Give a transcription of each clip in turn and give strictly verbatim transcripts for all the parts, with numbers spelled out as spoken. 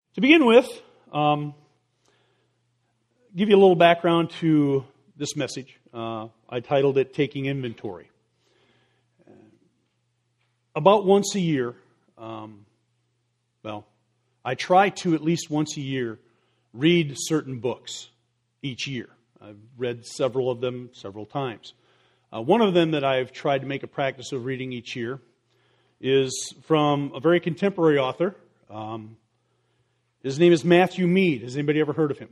To begin with, um, give you a little background to this message. Uh, I titled it Taking Inventory. About once a year, um, well, I try to at least once a year read certain books each year. I've read several of them several times. Uh, one of them that I've tried to make a practice of reading each year is from a very contemporary author. Um, his name is Matthew Mead. Has anybody ever heard of him?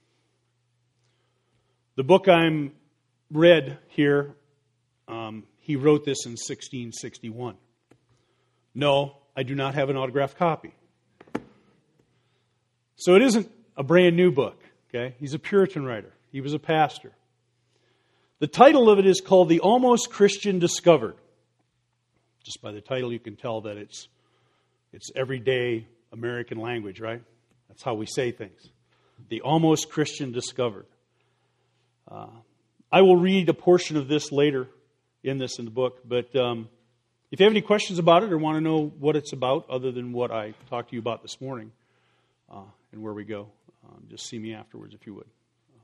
The book I'm read here, um, he wrote this in sixteen sixty-one. No, I do not have an autographed copy. So it isn't a brand new book. Okay, he's a Puritan writer. He was a pastor. The title of it is called The Almost Christian Discovered. Just by the title, you can tell that it's it's everyday American language, right? That's how we say things. The Almost Christian Discovered. Uh, I will read a portion of this later in this in the book, but um, if you have any questions about it or want to know what it's about, other than what I talked to you about this morning uh, and where we go, um, just see me afterwards if you would.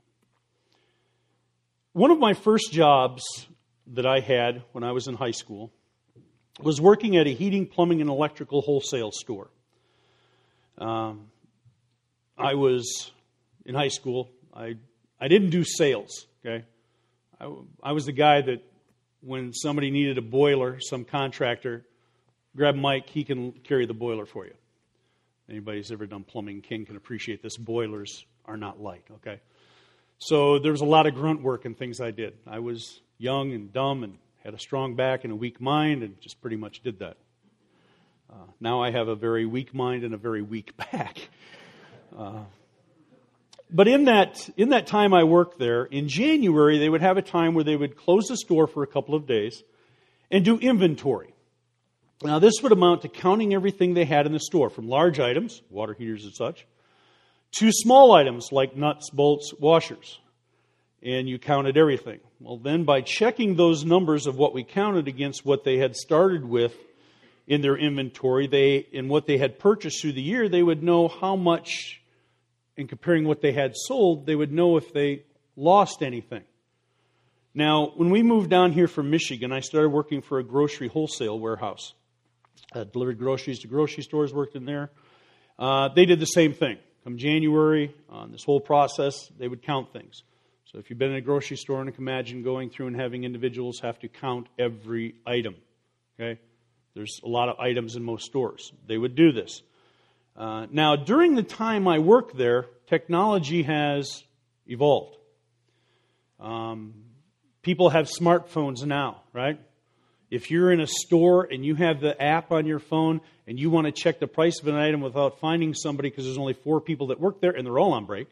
One of my first jobs that I had when I was in high school was working at a heating, plumbing, and electrical wholesale store. Um, I was in high school. I I didn't do sales. Okay, I, I was the guy that when somebody needed a boiler, some contractor, grab Mike. He can carry the boiler for you. Anybody who's ever done plumbing King can appreciate this. Boilers are not light. Okay, so there was a lot of grunt work and things I did. I was young and dumb and had a strong back and a weak mind, and just pretty much did that. Uh, now I have a very weak mind and a very weak back. Uh, but in that in that time I worked there, in January, they would have a time where they would close the store for a couple of days and do inventory. Now, this would amount to counting everything they had in the store, from large items, water heaters and such, to small items like nuts, bolts, washers. And you counted everything. Well, then by checking those numbers of what we counted against what they had started with in their inventory, they in what they had purchased through the year, they would know how much, in comparing what they had sold, they would know if they lost anything. Now, when we moved down here from Michigan, I started working for a grocery wholesale warehouse. I delivered groceries to grocery stores, worked in there. Uh, they did the same thing. Come January, on this whole process, they would count things. So if you've been in a grocery store, and you can imagine going through and having individuals have to count every item. Okay, there's a lot of items in most stores. They would do this. Uh, now, during the time I worked there, technology has evolved. Um, people have smartphones now, right? If you're in a store and you have the app on your phone and you want to check the price of an item without finding somebody because there's only four people that work there and they're all on break,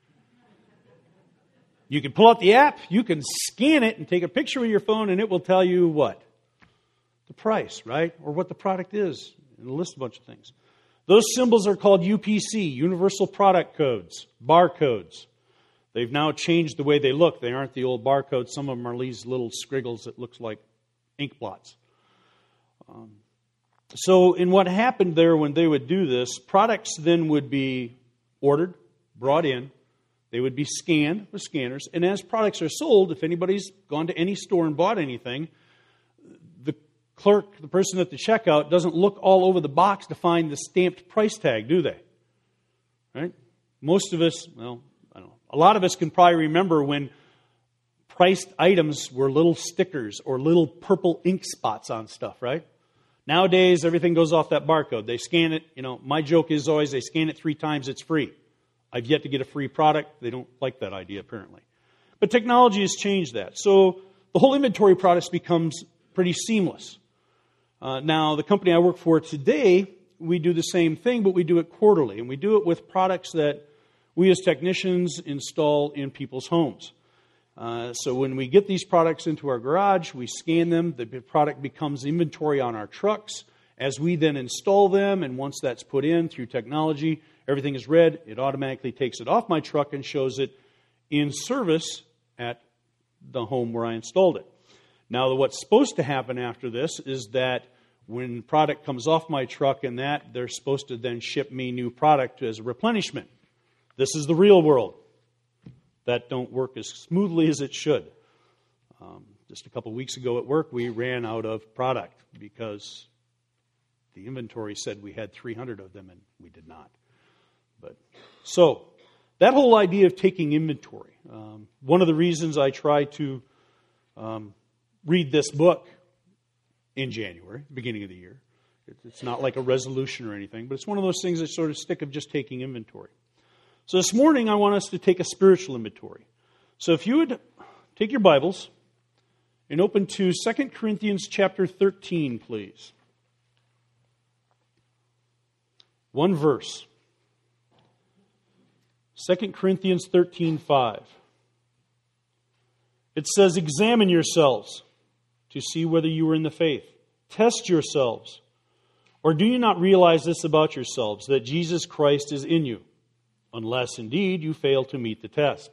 you can pull out the app, you can scan it and take a picture with your phone, and it will tell you what? The price, right? Or what the product is. And it'll list a bunch of things. Those symbols are called U P C, Universal Product Codes, barcodes. They've now changed the way they look. They aren't the old barcodes. Some of them are these little squiggles that looks like ink blots. Um, so in what happened there when they would do this, products then would be ordered, brought in. They would be scanned with scanners. And as products are sold, if anybody's gone to any store and bought anything, the clerk, the person at the checkout, doesn't look all over the box to find the stamped price tag, do they? Right? Most of us, well, I don't know, a lot of us can probably remember when priced items were little stickers or little purple ink spots on stuff, right? Nowadays, everything goes off that barcode. They scan it. You know, my joke is always they scan it three times, it's free. I've yet to get a free product. They don't like that idea, apparently. But technology has changed that. So the whole inventory process becomes pretty seamless. Uh, now, the company I work for today, we do the same thing, but we do it quarterly. And we do it with products that we as technicians install in people's homes. Uh, so when we get these products into our garage, we scan them. The product becomes inventory on our trucks. As we then install them, and once that's put in through technology, everything is read. It automatically takes it off my truck and shows it in service at the home where I installed it. Now, what's supposed to happen after this is that When product comes off my truck and that, they're supposed to then ship me new product as a replenishment. This is the real world. That don't work as smoothly as it should. Um, just a couple of weeks ago at work, we ran out of product because the inventory said we had three hundred of them, and we did not. But so, that whole idea of taking inventory. Um, one of the reasons I try to um, read this book in January, beginning of the year. It's not like a resolution or anything, but it's one of those things that sort of stick of just taking inventory. So this morning, I want us to take a spiritual inventory. So if you would take your Bibles and open to Second Corinthians chapter thirteen, please. One verse. Second Corinthians thirteen five. It says, "Examine yourselves to see whether you are in the faith. Test yourselves. Or do you not realize this about yourselves, that Jesus Christ is in you, unless indeed you fail to meet the test?"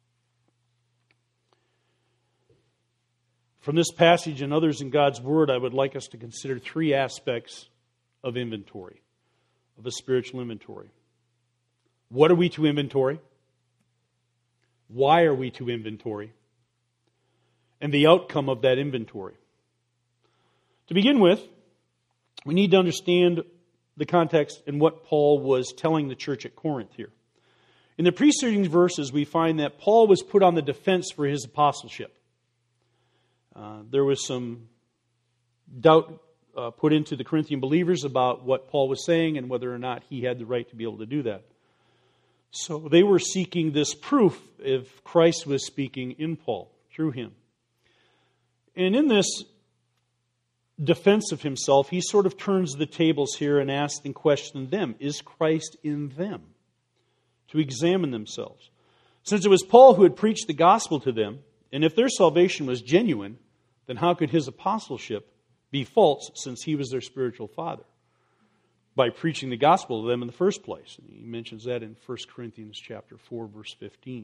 From this passage and others in God's Word, I would like us to consider three aspects of inventory, of a spiritual inventory. What are we to inventory? Why are we to inventory? And the outcome of that inventory. To begin with, we need to understand the context and what Paul was telling the church at Corinth here. In the preceding verses, we find that Paul was put on the defense for his apostleship. Uh, there was some doubt uh, put into the Corinthian believers about what Paul was saying and whether or not he had the right to be able to do that. So they were seeking this proof if Christ was speaking in Paul, through him. And in this defense of himself, he sort of turns the tables here and asks and questions them, is Christ in them? To examine themselves. Since it was Paul who had preached the gospel to them, and if their salvation was genuine, then how could his apostleship be false since he was their spiritual father? By preaching the gospel to them in the first place. And he mentions that in First Corinthians chapter four, verse fifteen.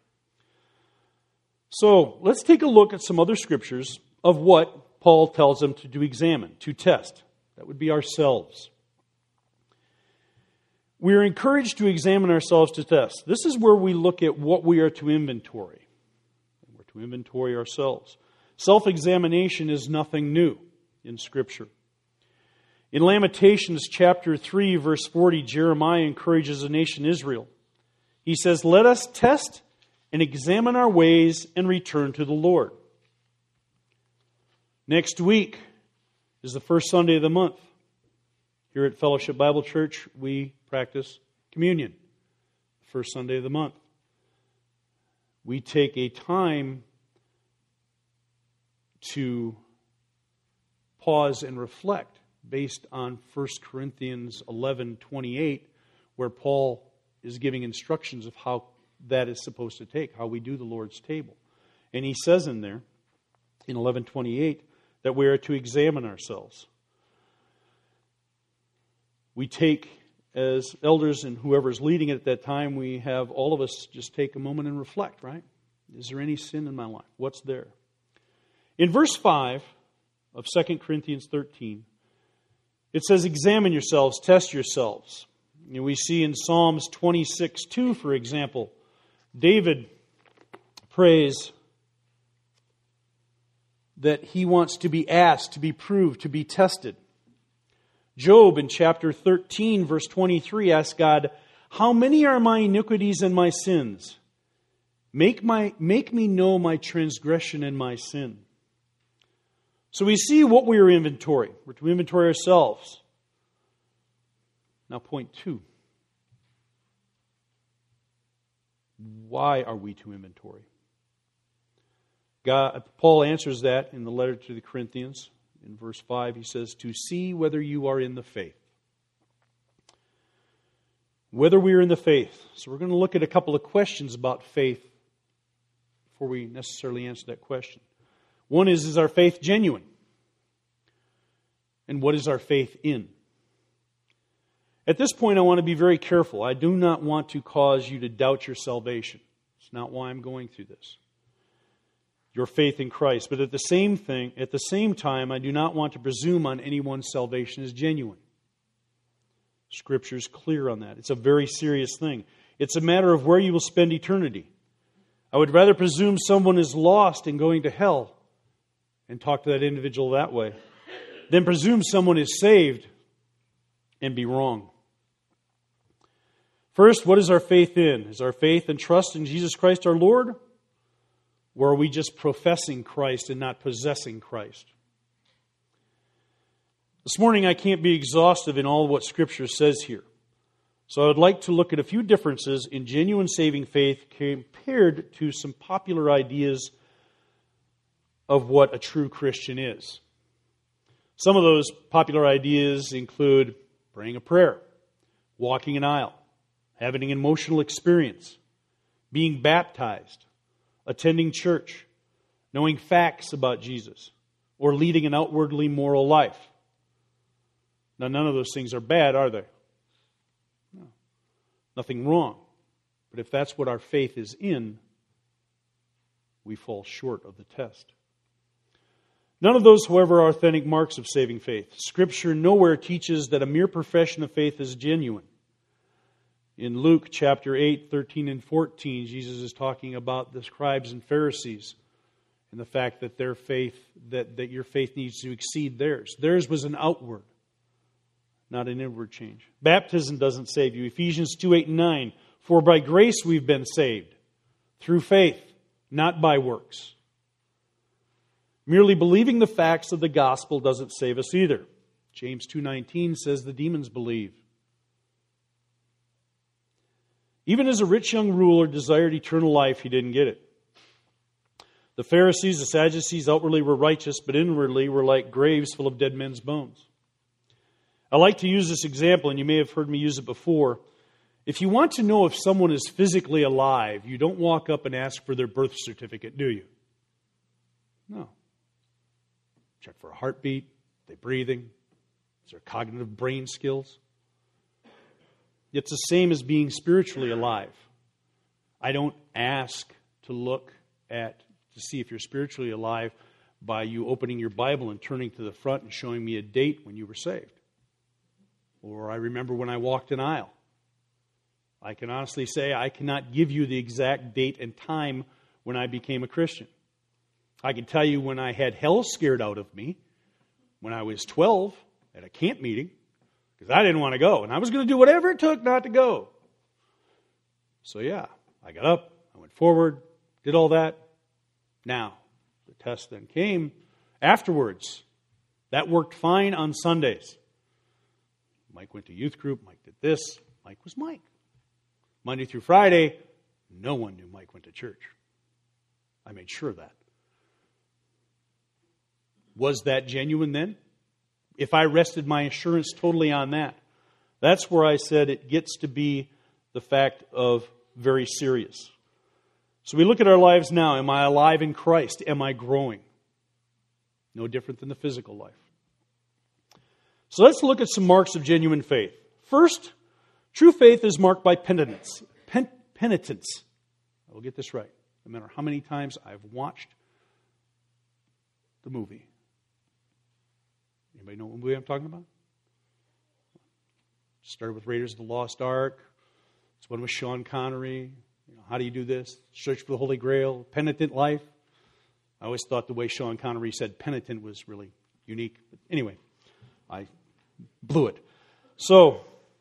So, let's take a look at some other scriptures of what Paul tells them to do examine, to test. That would be ourselves. We are encouraged to examine ourselves to test. This is where we look at what we are to inventory. We're to inventory ourselves. Self-examination is nothing new in Scripture. In Lamentations chapter three, verse forty, Jeremiah encourages the nation Israel. He says, "Let us test and examine our ways and return to the Lord." Next week is the first Sunday of the month. Here at Fellowship Bible Church, we practice communion. First Sunday of the month. We take a time to pause and reflect based on First Corinthians eleven twenty-eight, where Paul is giving instructions of how that is supposed to take, how we do the Lord's table. And he says in there, in eleven twenty-eight, that we are to examine ourselves. We take, as elders and whoever's leading it at that time, we have all of us just take a moment and reflect, right? Is there any sin in my life? What's there? In verse five of Second Corinthians thirteen, it says, "Examine yourselves, test yourselves." And we see in Psalms twenty-six two, for example, David prays that he wants to be asked, to be proved, to be tested. Job in chapter thirteen, verse twenty-three, asks God, "How many are my iniquities and my sins? Make my make me know my transgression and my sin." So we see what we are inventory. We're to inventory ourselves. Now point two. Why are we to inventory? God, Paul answers that in the letter to the Corinthians. In verse five, he says, "To see whether you are in the faith." Whether we are in the faith. So we're going to look at a couple of questions about faith before we necessarily answer that question. One is, is our faith genuine? And what is our faith in? At this point, I want to be very careful. I do not want to cause you to doubt your salvation. It's not why I'm going through this. your faith in Christ. But at the same thing, at the same time, I do not want to presume on anyone's salvation as genuine. Scripture's clear on that. It's a very serious thing. It's a matter of where you will spend eternity. I would rather presume someone is lost and going to hell and talk to that individual that way than presume someone is saved and be wrong. First, what is our faith in? Is our faith and trust in Jesus Christ our Lord? Or are we just professing Christ and not possessing Christ? This morning I can't be exhaustive in all what Scripture says here. So I would like to look at a few differences in genuine saving faith compared to some popular ideas of what a true Christian is. Some of those popular ideas include praying a prayer, walking an aisle, having an emotional experience, being baptized, attending church, knowing facts about Jesus, or leading an outwardly moral life. Now, none of those things are bad, are they? No. Nothing wrong. But if that's what our faith is in, we fall short of the test. None of those, however, are authentic marks of saving faith. Scripture nowhere teaches that a mere profession of faith is genuine. In Luke chapter eight, thirteen and fourteen, Jesus is talking about the scribes and Pharisees and the fact that their faith, that, that your faith needs to exceed theirs. Theirs was an outward, not an inward change. Baptism doesn't save you. Ephesians two, eight and nine, for by grace we've been saved, through faith, not by works. Merely believing the facts of the gospel doesn't save us either. James two nineteen says the demons believe. Even as a rich young ruler desired eternal life, he didn't get it. The Pharisees, the Sadducees, outwardly were righteous, but inwardly were like graves full of dead men's bones. I like to use this example, and you may have heard me use it before. If you want to know if someone is physically alive, you don't walk up and ask for their birth certificate, do you? No. Check for a heartbeat. Are they breathing? Is there cognitive brain skills? It's the same as being spiritually alive. I don't ask to look at, to see if you're spiritually alive by you opening your Bible and turning to the front and showing me a date when you were saved. Or I remember when I walked an aisle. I can honestly say I cannot give you the exact date and time when I became a Christian. I can tell you when I had hell scared out of me, when I was twelve at a camp meeting, because I didn't want to go, and I was going to do whatever it took not to go. So yeah, I got up, I went forward, did all that. Now, the test then came afterwards. That worked fine on Sundays. Mike went to youth group, Mike did this, Mike was Mike. Monday through Friday, no one knew Mike went to church. I made sure of that. Was that genuine then? If I rested my assurance totally on that, that's where I said it gets to be the fact of very serious. So we look at our lives now. Am I alive in Christ? Am I growing? No different than the physical life. So let's look at some marks of genuine faith. First, true faith is marked by penitence. Pen- penitence. I will get this right. No matter how many times I've watched the movie. Anybody know what movie I'm talking about? Started with Raiders of the Lost Ark. It's one with Sean Connery. You know, how do you do this? Search for the Holy Grail. Penitent life. I always thought the way Sean Connery said penitent was really unique. But anyway, I blew it. So,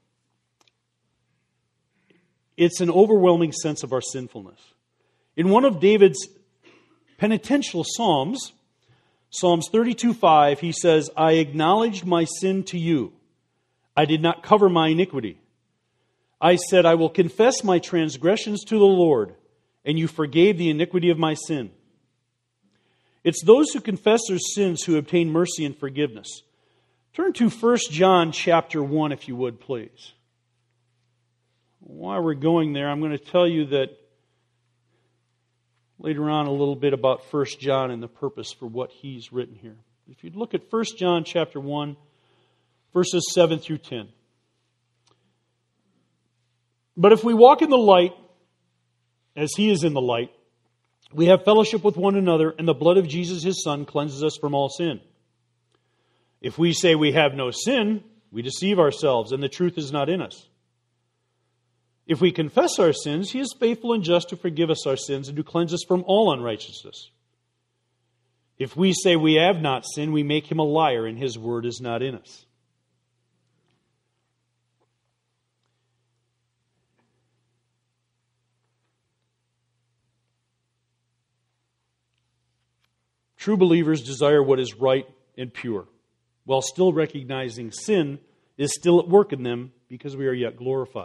it's an overwhelming sense of our sinfulness. In one of David's penitential psalms, Psalms thirty-two five, he says, I acknowledged my sin to you. I did not cover my iniquity. I said, I will confess my transgressions to the Lord, and you forgave the iniquity of my sin. It's those who confess their sins who obtain mercy and forgiveness. Turn to First John chapter one, if you would, please. While we're going there, I'm going to tell you that later on a little bit about First John and the purpose for what he's written here. If you'd look at First John chapter one, verses seven through ten. But if we walk in the light, as he is in the light, We have fellowship with one another, and the blood of Jesus, His Son, cleanses us from all sin. If we say we have no sin, we deceive ourselves, and the truth is not in us. If we confess our sins, He is faithful and just to forgive us our sins and to cleanse us from all unrighteousness. If we say we have not sinned, we make Him a liar, and His word is not in us. True believers desire what is right and pure, while still recognizing sin is still at work in them because we are yet glorified.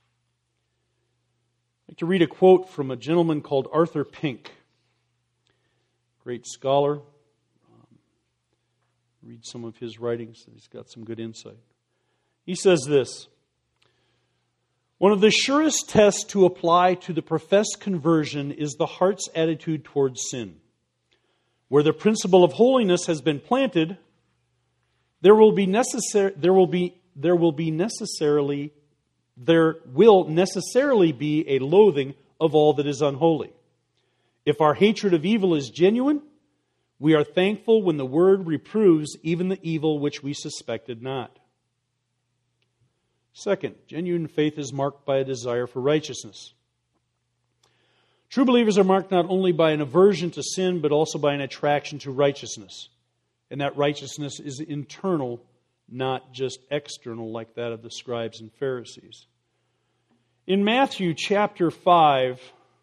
I'd like to read a quote from a gentleman called Arthur Pink, great scholar. Um, read some of his writings. He's got some good insight. He says this: one of the surest tests to apply to the professed conversion is the heart's attitude towards sin. Where the principle of holiness has been planted, there will be necessary there will be there will be necessarily there will necessarily be a loathing of all that is unholy. If our hatred of evil is genuine, we are thankful when the word reproves even the evil which we suspected not. Second, genuine faith is marked by a desire for righteousness. True believers are marked not only by an aversion to sin, but also by an attraction to righteousness. And that righteousness is internal, not just external like that of the scribes and Pharisees. In Matthew chapter five,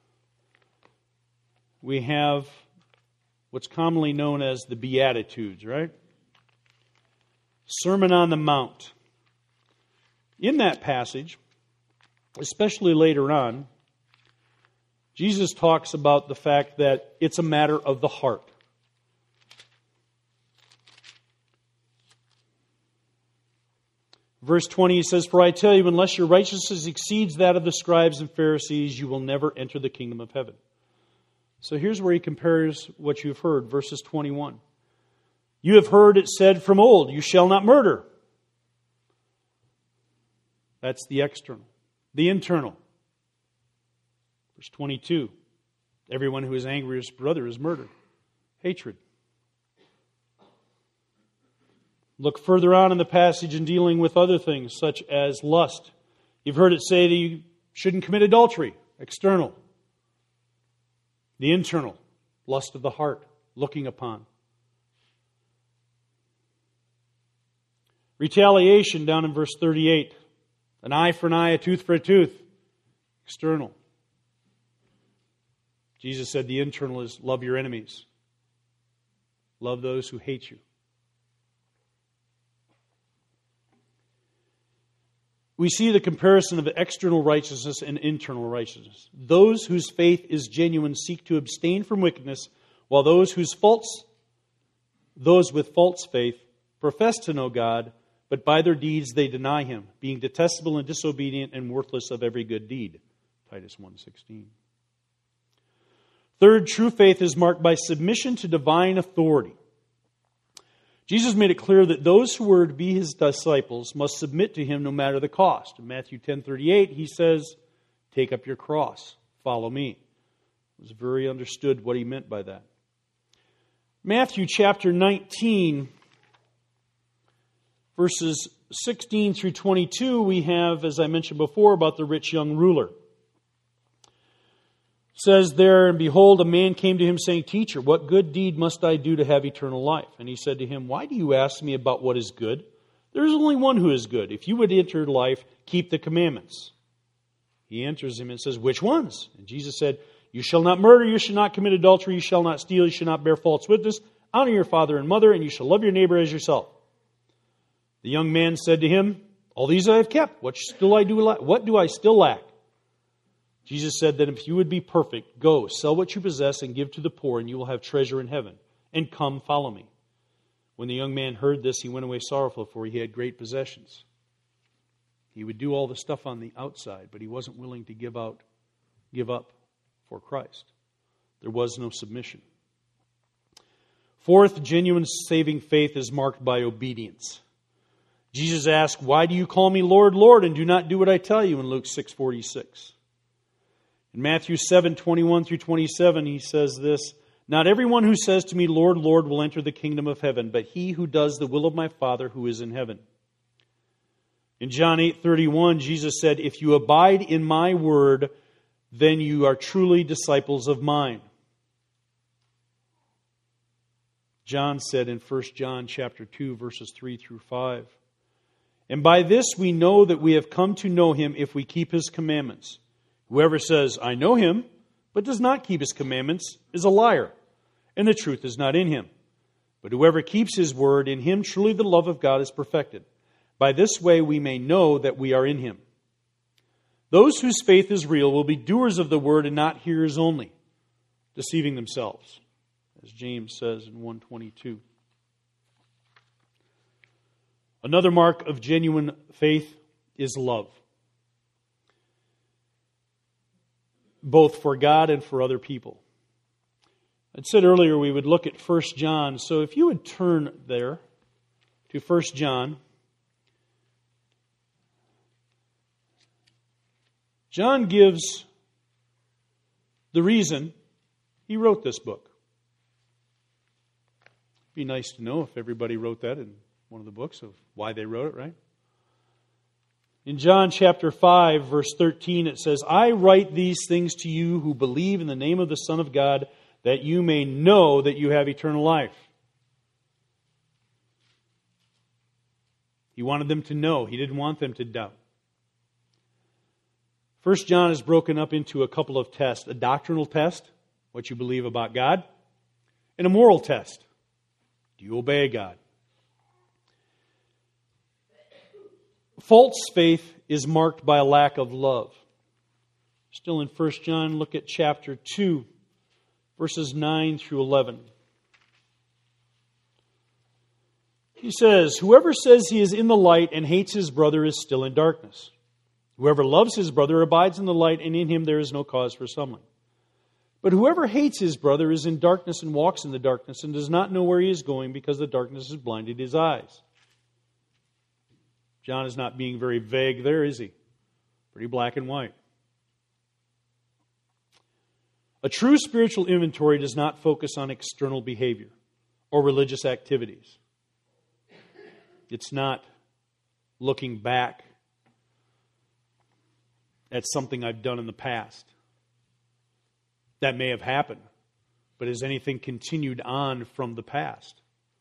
we have what's commonly known as the Beatitudes, right? Sermon on the Mount. In that passage, especially later on, Jesus talks about the fact that it's a matter of the heart. Verse twenty, he says, "For I tell you, unless your righteousness exceeds that of the scribes and Pharisees, you will never enter the kingdom of heaven." So here's where he compares what you've heard, verses twenty-one. "You have heard it said from old, you shall not murder." That's the external. The internal. Verse twenty-two, "Everyone who is angry with his brother is murder." Hatred. Look further on in the passage in dealing with other things, such as lust. You've heard it say that you shouldn't commit adultery. External. The internal. Lust of the heart. Looking upon. Retaliation down in verse thirty-eight. An eye for an eye, a tooth for a tooth. External. Jesus said the internal is love your enemies. Love those who hate you. We see the comparison of external righteousness and internal righteousness. Those whose faith is genuine seek to abstain from wickedness, while those whose false, those with false faith profess to know God, but by their deeds they deny Him, being detestable and disobedient and worthless of every good deed. Titus one sixteen. Third, true faith is marked by submission to divine authority. Jesus made it clear that those who were to be His disciples must submit to Him no matter the cost. In Matthew ten thirty-eight, He says, "Take up your cross, follow me." It was very understood what He meant by that. Matthew chapter nineteen, verses sixteen through twenty-two, we have, as I mentioned before, about the rich young ruler. It says there, "And behold, a man came to him saying, 'Teacher, what good deed must I do to have eternal life?' And he said to him, 'Why do you ask me about what is good? There is only one who is good. If you would enter life, keep the commandments.' He answers him and says, 'Which ones?' And Jesus said, 'You shall not murder, you shall not commit adultery, you shall not steal, you shall not bear false witness, honor your father and mother, and you shall love your neighbor as yourself.' The young man said to him, 'All these I have kept. What still I do lack? What do I still lack?' Jesus said that if you would be perfect, go, sell what you possess and give to the poor, and you will have treasure in heaven. And come, follow me." When the young man heard this, he went away sorrowful, for he had great possessions. He would do all the stuff on the outside, but he wasn't willing to give out, give up for Christ. There was no submission. Fourth, genuine saving faith is marked by obedience. Jesus asked, "Why do you call me Lord, Lord, and do not do what I tell you?" in Luke six forty-six. In Matthew seven, twenty-one through twenty-seven, he says this, "Not everyone who says to me, 'Lord, Lord,' will enter the kingdom of heaven, but he who does the will of my Father who is in heaven." In John eight thirty-one, Jesus said, "If you abide in my word, then you are truly disciples of mine." John said in First John chapter two, verses three through five, "And by this we know that we have come to know him if we keep his commandments. Whoever says, 'I know him,' but does not keep his commandments, is a liar, and the truth is not in him. But whoever keeps his word, in him truly the love of God is perfected. By this way we may know that we are in him. Those whose faith is real will be doers of the word and not hearers only, deceiving themselves," as James says in one twenty-two. Another mark of genuine faith is love, both for God and for other people. I said earlier we would look at First John, so if you would turn there to First John. John gives the reason he wrote this book. It'd be nice to know if everybody wrote that in one of the books of why they wrote it, right? In John chapter five, verse thirteen, it says, "I write these things to you who believe in the name of the Son of God, that you may know that you have eternal life." He wanted them to know. He didn't want them to doubt. First John is broken up into a couple of tests. A doctrinal test, what you believe about God, and a moral test. Do you obey God? False faith is marked by a lack of love. Still in First John, look at chapter two, verses nine through eleven. He says, "Whoever says he is in the light and hates his brother is still in darkness. Whoever loves his brother abides in the light, and in him there is no cause for stumbling. But whoever hates his brother is in darkness and walks in the darkness and does not know where he is going because the darkness has blinded his eyes." John is not being very vague there, is he? Pretty black and white. A true spiritual inventory does not focus on external behavior or religious activities. It's not looking back at something I've done in the past. That may have happened, but has anything continued on from the past?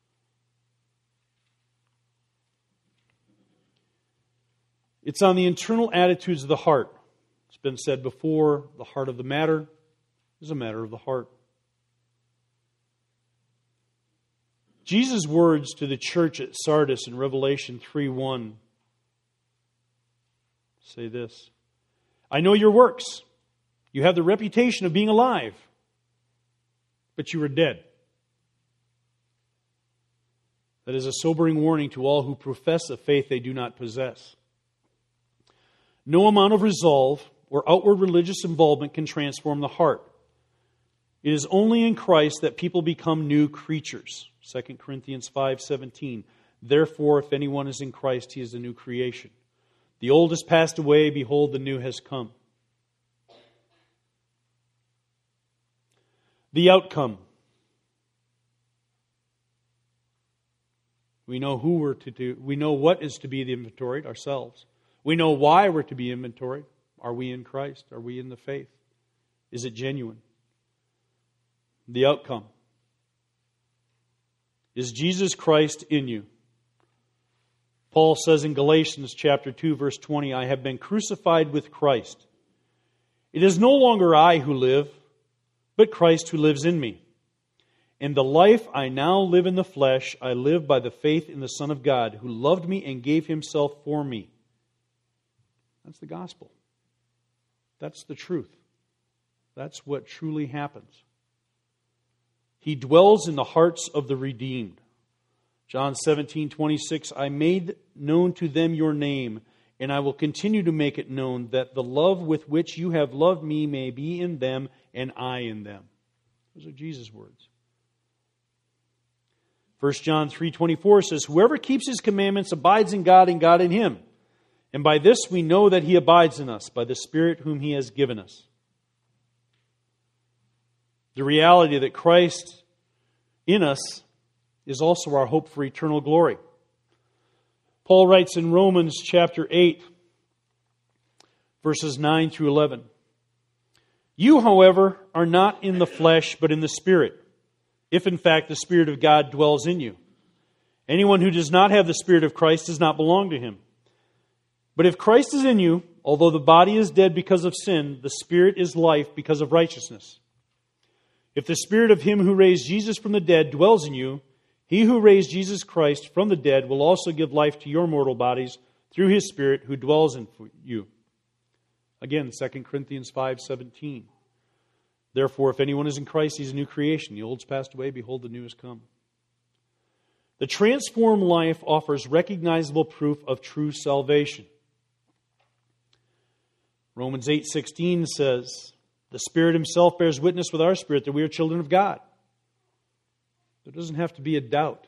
It's on the internal attitudes of the heart. It's been said before, the heart of the matter is a matter of the heart. Jesus' words to the church at Sardis in Revelation three one say this, "I know your works. You have the reputation of being alive, but you are dead." That is a sobering warning to all who profess a faith they do not possess. No amount of resolve or outward religious involvement can transform the heart. It is only in Christ that people become new creatures. Second Corinthians five seventeen. "Therefore, if anyone is in Christ, he is a new creation. The old has passed away, behold, the new has come." The outcome. We know who we're to do. We know what is to be inventoried, ourselves. We know why we're to be inventoried. Are we in Christ? Are we in the faith? Is it genuine? The outcome. Is Jesus Christ in you? Paul says in Galatians chapter two, verse twenty, "I have been crucified with Christ. It is no longer I who live, but Christ who lives in me. In the life I now live in the flesh, I live by the faith in the Son of God, who loved me and gave himself for me." That's the gospel. That's the truth. That's what truly happens. He dwells in the hearts of the redeemed. John seventeen twenty-six, "I made known to them your name, and I will continue to make it known, that the love with which you have loved me may be in them, and I in them." Those are Jesus' words. First John three twenty-four says, "Whoever keeps his commandments abides in God, and God in him. And by this we know that he abides in us, by the Spirit whom he has given us." The reality that Christ in us is also our hope for eternal glory. Paul writes in Romans chapter eight, verses nine through eleven. You, however, are not in the flesh, but in the Spirit, if in fact the Spirit of God dwells in you. Anyone who does not have the Spirit of Christ does not belong to him. But if Christ is in you, although the body is dead because of sin, the Spirit is life because of righteousness. If the Spirit of Him who raised Jesus from the dead dwells in you, He who raised Jesus Christ from the dead will also give life to your mortal bodies through His Spirit who dwells in you. Again, Second Corinthians five seventeen. Therefore, if anyone is in Christ, he's a new creation. The old's passed away, behold, the new has come. The transformed life offers recognizable proof of true salvation. Romans eight sixteen says, the Spirit Himself bears witness with our spirit that we are children of God. There doesn't have to be a doubt.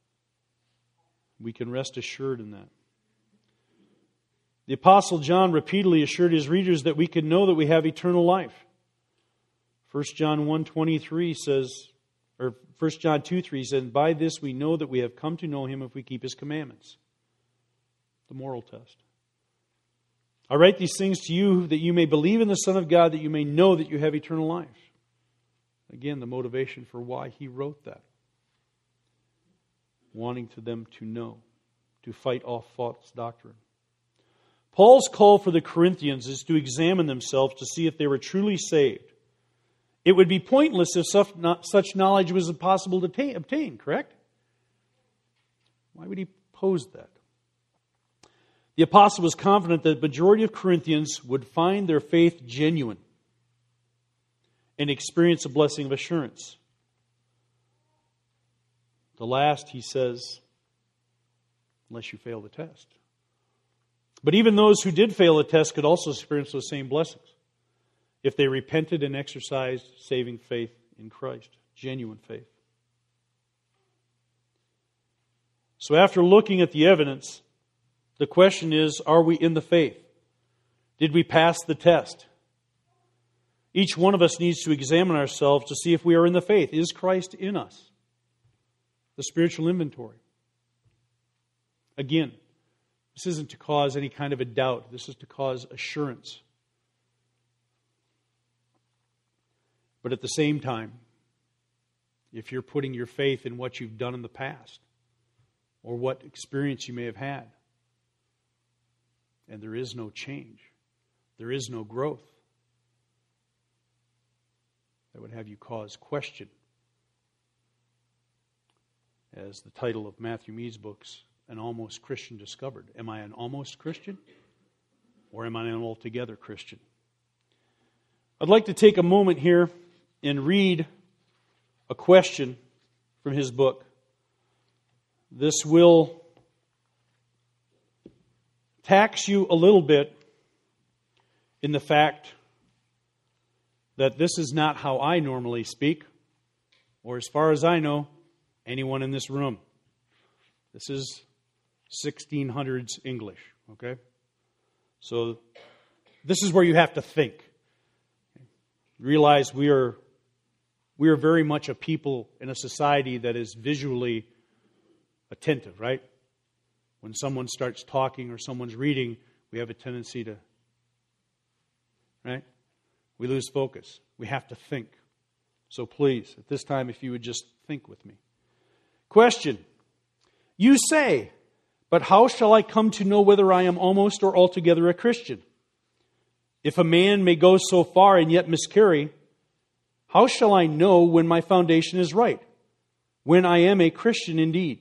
We can rest assured in that. The Apostle John repeatedly assured his readers that we can know that we have eternal life. First John one twenty-three says, or First John two three says, by this we know that we have come to know Him if we keep His commandments. The moral test. I write these things to you that you may believe in the Son of God, that you may know that you have eternal life. Again, the motivation for why he wrote that. Wanting to them to know, to fight off false doctrine. Paul's call for the Corinthians is to examine themselves to see if they were truly saved. It would be pointless if such knowledge was impossible to obtain, correct? Why would he pose that? The apostle was confident that the majority of Corinthians would find their faith genuine and experience a blessing of assurance. The last, he says, unless you fail the test. But even those who did fail the test could also experience those same blessings if they repented and exercised saving faith in Christ, genuine faith. So after looking at the evidence, the question is, are we in the faith? Did we pass the test? Each one of us needs to examine ourselves to see if we are in the faith. Is Christ in us? The spiritual inventory. Again, this isn't to cause any kind of a doubt. This is to cause assurance. But at the same time, if you're putting your faith in what you've done in the past or what experience you may have had, and there is no change, there is no growth, that would have you cause question. As the title of Matthew Mead's books, An Almost Christian Discovered. Am I an almost Christian? Or am I an altogether Christian? I'd like to take a moment here and read a question from his book. This will tax you a little bit in the fact that this is not how I normally speak, or as far as I know, anyone in this room. This is sixteen hundreds English, okay? So this is where you have to think. Realize we are we are very much a people in a society that is visually attentive, right? When someone starts talking or someone's reading, we have a tendency to, right? We lose focus. We have to think. So please, at this time, if you would just think with me. Question. You say, but how shall I come to know whether I am almost or altogether a Christian? If a man may go so far and yet miscarry, how shall I know when my foundation is right? When I am a Christian indeed?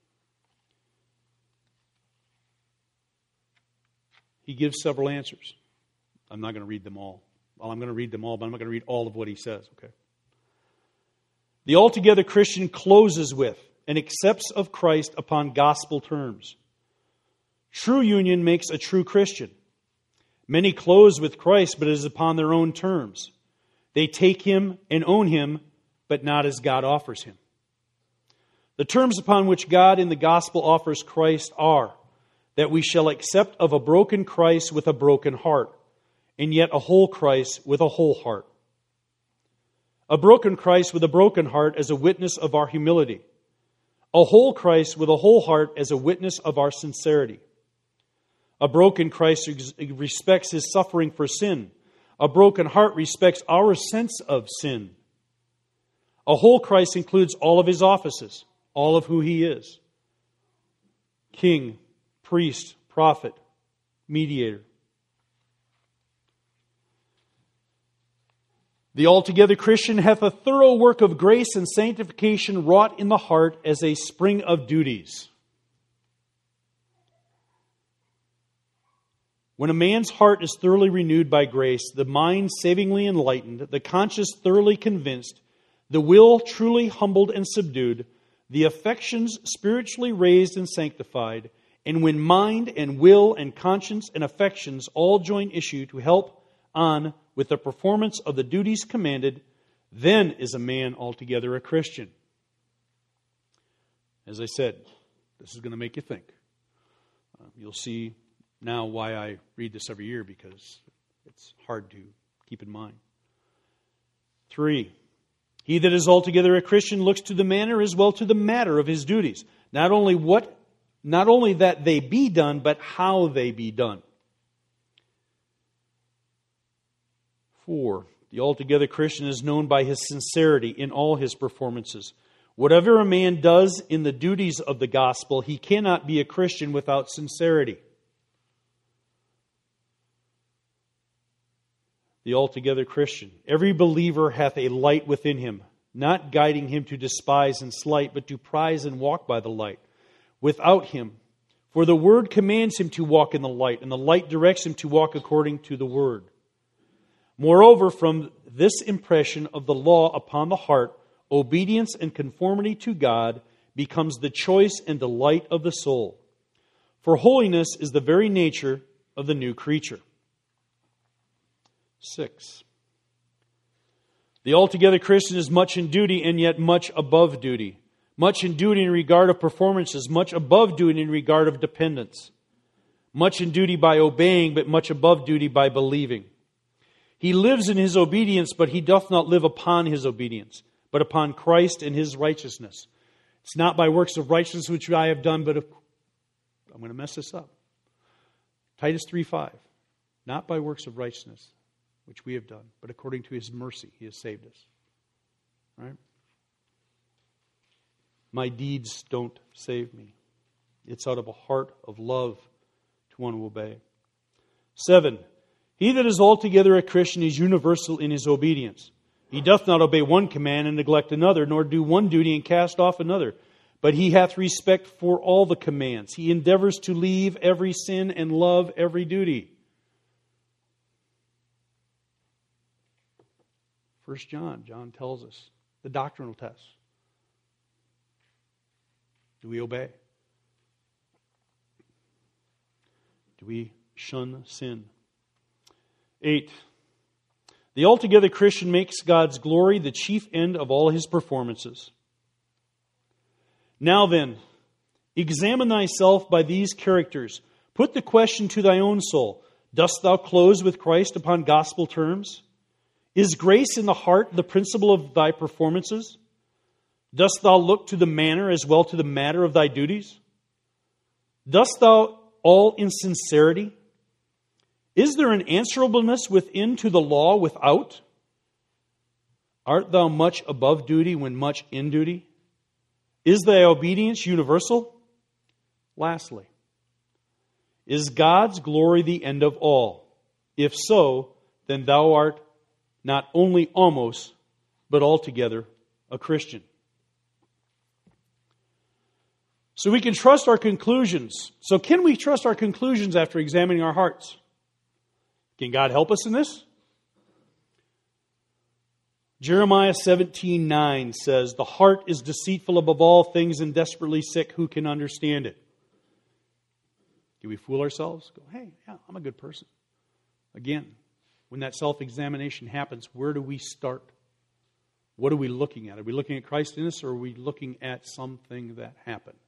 He gives several answers. I'm not going to read them all. Well, I'm going to read them all, but I'm not going to read all of what he says, okay? The altogether Christian closes with, and accepts of Christ upon gospel terms. True union makes a true Christian. Many close with Christ, but it is upon their own terms. They take Him and own Him, but not as God offers Him. The terms upon which God in the gospel offers Christ are that we shall accept of a broken Christ with a broken heart, and yet a whole Christ with a whole heart. A broken Christ with a broken heart as a witness of our humility. A whole Christ with a whole heart as a witness of our sincerity. A broken Christ respects his suffering for sin. A broken heart respects our sense of sin. A whole Christ includes all of his offices, all of who he is. King, priest, prophet, mediator. The altogether Christian hath a thorough work of grace and sanctification wrought in the heart as a spring of duties. When a man's heart is thoroughly renewed by grace, the mind savingly enlightened, the conscience thoroughly convinced, the will truly humbled and subdued, the affections spiritually raised and sanctified, and when mind and will and conscience and affections all join issue to help on with the performance of the duties commanded, then is a man altogether a Christian. As I said, this is going to make you think. Uh, you'll see now why I read this every year, because it's hard to keep in mind. Three, he that is altogether a Christian looks to the manner as well to the matter of his duties. Not only what, not only that they be done, but how they be done. Four, the altogether Christian is known by his sincerity in all his performances. Whatever a man does in the duties of the gospel, he cannot be a Christian without sincerity. The altogether Christian. Every believer hath a light within him, not guiding him to despise and slight, but to prize and walk by the light. Without him, for the word commands him to walk in the light, and the light directs him to walk according to the word. Moreover, from this impression of the law upon the heart, obedience and conformity to God becomes the choice and delight of the soul. For holiness is the very nature of the new creature. Six. The altogether Christian is much in duty and yet much above duty. Much in duty in regard of performances, much above duty in regard of dependence. Much in duty by obeying, but much above duty by believing. He lives in his obedience, but he doth not live upon his obedience, but upon Christ and his righteousness. It's not by works of righteousness which I have done, but of, I'm going to mess this up. Titus three five. Not by works of righteousness which we have done, but according to his mercy he has saved us. Right? My deeds don't save me. It's out of a heart of love to want to obey. Seven. He that is altogether a Christian is universal in his obedience. He doth not obey one command and neglect another, nor do one duty and cast off another. But he hath respect for all the commands. He endeavors to leave every sin and love every duty. First John, John tells us the doctrinal test. Do we obey? Do we shun sin? Eight, the altogether Christian makes God's glory the chief end of all his performances. Now then, examine thyself by these characters. Put the question to thy own soul. Dost thou close with Christ upon gospel terms? Is grace in the heart the principle of thy performances? Dost thou look to the manner as well to the matter of thy duties? Dost thou all in sincerity? Is there an answerableness within to the law without? Art thou much above duty when much in duty? Is thy obedience universal? Lastly, is God's glory the end of all? If so, then thou art not only almost, but altogether a Christian. So we can trust our conclusions. So can we trust our conclusions after examining our hearts? Can God help us in this? Jeremiah seventeen nine says, the heart is deceitful above all things and desperately sick. Who can understand it? Do we fool ourselves? Go, hey, yeah, I'm a good person. Again, when that self-examination happens, where do we start? What are we looking at? Are we looking at Christ in us, or are we looking at something that happened?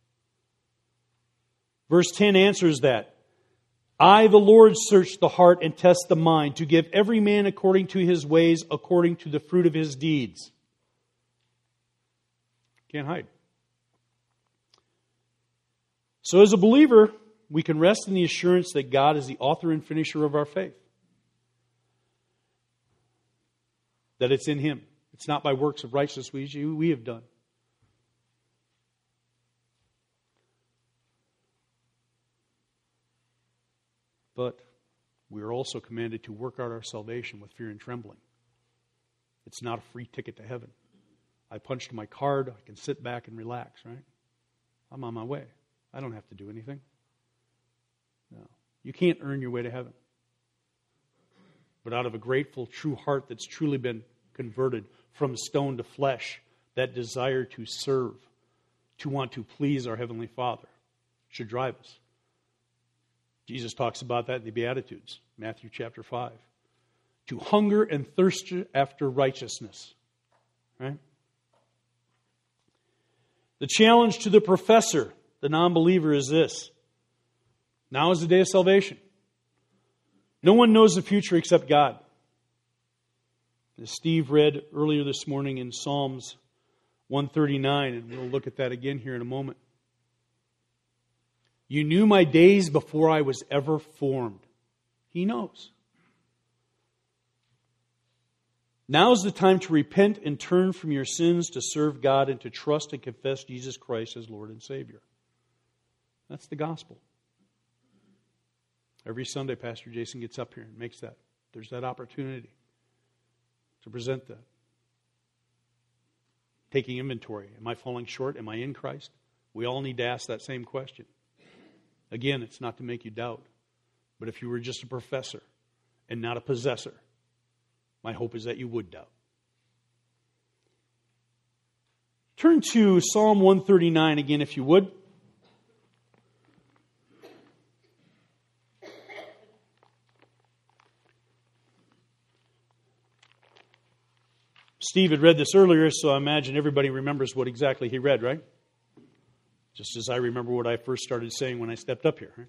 Verse ten answers that. I, the Lord, search the heart and test the mind, to give every man according to his ways, according to the fruit of his deeds. Can't hide. So as a believer, we can rest in the assurance that God is the author and finisher of our faith. That it's in Him. It's not by works of righteousness which we have done. But we are also commanded to work out our salvation with fear and trembling. It's not a free ticket to heaven. I punched my card, I can sit back and relax, right? I'm on my way. I don't have to do anything. No. You can't earn your way to heaven. But out of a grateful, true heart that's truly been converted from stone to flesh, that desire to serve, to want to please our Heavenly Father, should drive us. Jesus talks about that in the Beatitudes, Matthew chapter five. To hunger and thirst after righteousness. Right? The challenge to the professor, the non-believer, is this. Now is the day of salvation. No one knows the future except God. As Steve read earlier this morning in Psalms one thirty-nine, and we'll look at that again here in a moment. You knew my days before I was ever formed. He knows. Now is the time to repent and turn from your sins, to serve God, and to trust and confess Jesus Christ as Lord and Savior. That's the gospel. Every Sunday, Pastor Jason gets up here and makes that. There's that opportunity to present that. Taking inventory. Am I falling short? Am I in Christ? We all need to ask that same question. Again, it's not to make you doubt. But if you were just a professor and not a possessor, my hope is that you would doubt. Turn to Psalm one thirty-nine again, if you would. Steve had read this earlier, so I imagine everybody remembers what exactly he read, right? Just as I remember what I first started saying when I stepped up here. Right?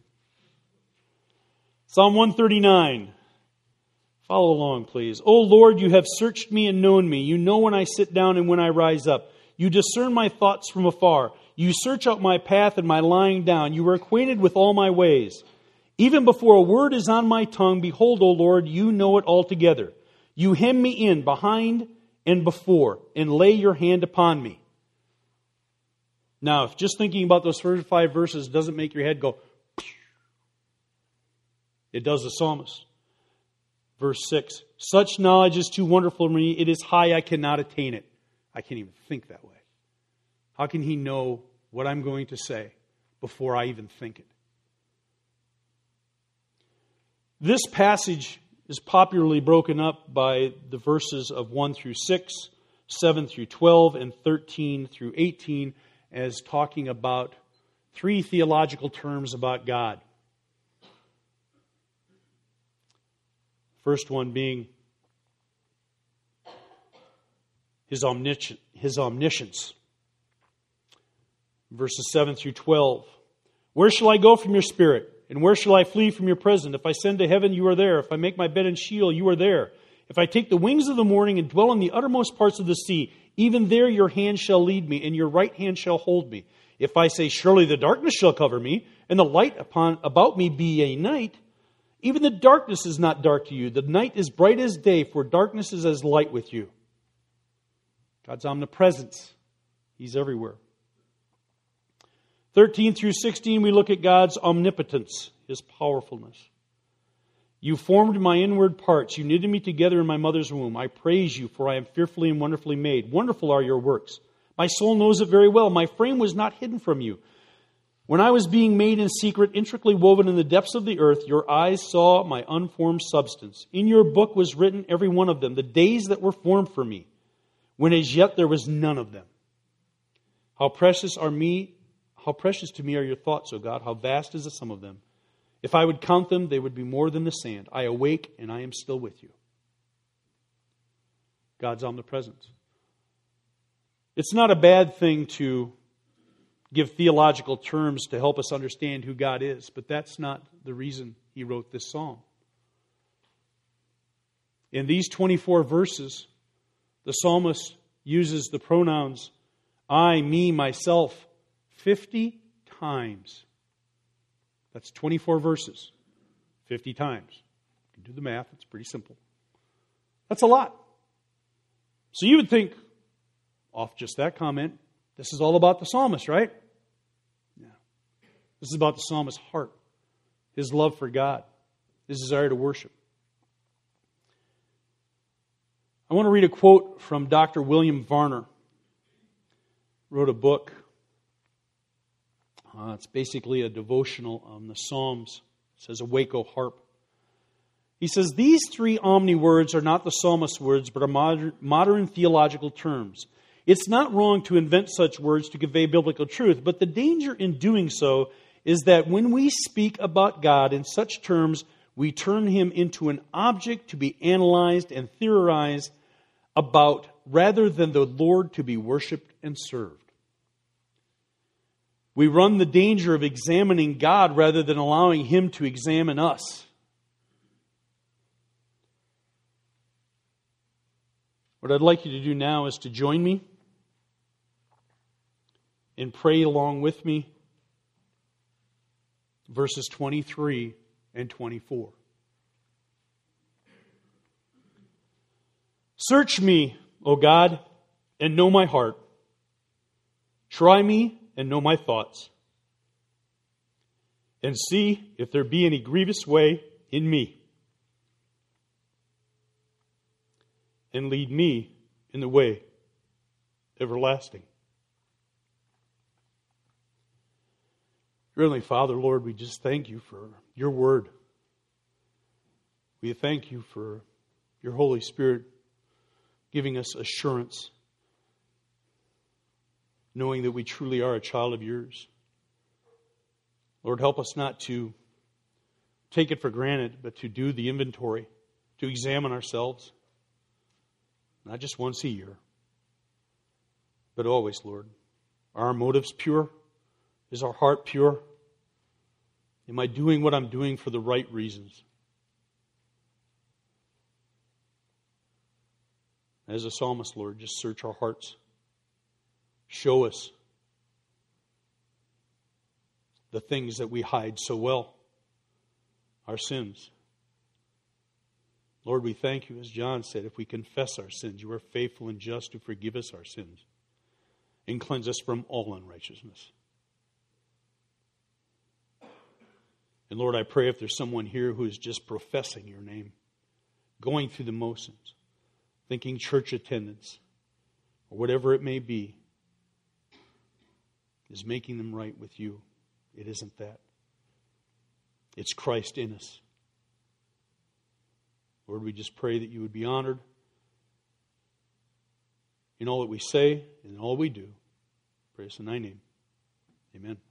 Psalm one thirty-nine. Follow along, please. O Lord, you have searched me and known me. You know when I sit down and when I rise up. You discern my thoughts from afar. You search out my path and my lying down. You are acquainted with all my ways. Even before a word is on my tongue, behold, O Lord, you know it altogether. You hem me in behind and before, and lay your hand upon me. Now, if just thinking about those first five verses doesn't make your head go, it does the psalmist. Verse six, such knowledge is too wonderful for me. It is high, I cannot attain it. I can't even think that way. How can he know what I'm going to say before I even think it? This passage is popularly broken up by the verses of one through six, seven through twelve, and thirteen through eighteen as talking about three theological terms about God. First one being His omniscience. His omniscience. Verses seven through twelve. Where shall I go from your spirit? And where shall I flee from your presence? If I ascend to heaven, you are there. If I make my bed in Sheol, you are there. If I take the wings of the morning and dwell in the uttermost parts of the sea, even there your hand shall lead me, and your right hand shall hold me. If I say, surely the darkness shall cover me, and the light upon about me be a night, even the darkness is not dark to you. The night is bright as day, for darkness is as light with you. God's omnipresence. He's everywhere. thirteen through sixteen, we look at God's omnipotence, His powerfulness. You formed my inward parts. You knitted me together in my mother's womb. I praise you, for I am fearfully and wonderfully made. Wonderful are your works. My soul knows it very well. My frame was not hidden from you. When I was being made in secret, intricately woven in the depths of the earth, your eyes saw my unformed substance. In your book was written every one of them, the days that were formed for me, when as yet there was none of them. How precious are me, how precious to me are your thoughts, O God. How vast is the sum of them. If I would count them, they would be more than the sand. I awake and I am still with you. God's omnipresence. It's not a bad thing to give theological terms to help us understand who God is, but that's not the reason he wrote this psalm. In these twenty-four verses, the psalmist uses the pronouns I, me, myself, fifty times. That's twenty-four verses. fifty times. You can do the math. It's pretty simple. That's a lot. So you would think, off just that comment, this is all about the psalmist, right? Yeah. This is about the psalmist's heart, his love for God, his desire to worship. I want to read a quote from Doctor William Varner. Wrote a book. Uh, it's basically a devotional on the Psalms. It says, Awake, O harp. He says, these three omni words are not the psalmist's words, but are modern, modern theological terms. It's not wrong to invent such words to convey biblical truth, but the danger in doing so is that when we speak about God in such terms, we turn Him into an object to be analyzed and theorized about, rather than the Lord to be worshipped and served. We run the danger of examining God rather than allowing Him to examine us. What I'd like you to do now is to join me and pray along with me verses twenty-three and twenty-four. Search me, O God, and know my heart. Try me and know my thoughts. And see if there be any grievous way in me. And lead me in the way everlasting. Heavenly Father, Lord, we just thank you for your word. We thank you for your Holy Spirit giving us assurance, knowing that we truly are a child of yours. Lord, help us not to take it for granted, but to do the inventory, to examine ourselves, not just once a year, but always, Lord. Are our motives pure? Is our heart pure? Am I doing what I'm doing for the right reasons? As a psalmist, Lord, just search our hearts. Show us the things that we hide so well, our sins. Lord, we thank you, as John said, if we confess our sins, you are faithful and just to forgive us our sins and cleanse us from all unrighteousness. And Lord, I pray if there's someone here who is just professing your name, going through the motions, thinking church attendance, or whatever it may be, is making them right with you. It isn't that. It's Christ in us. Lord, we just pray that you would be honored in all that we say and in all we do. Praise in thy name. Amen.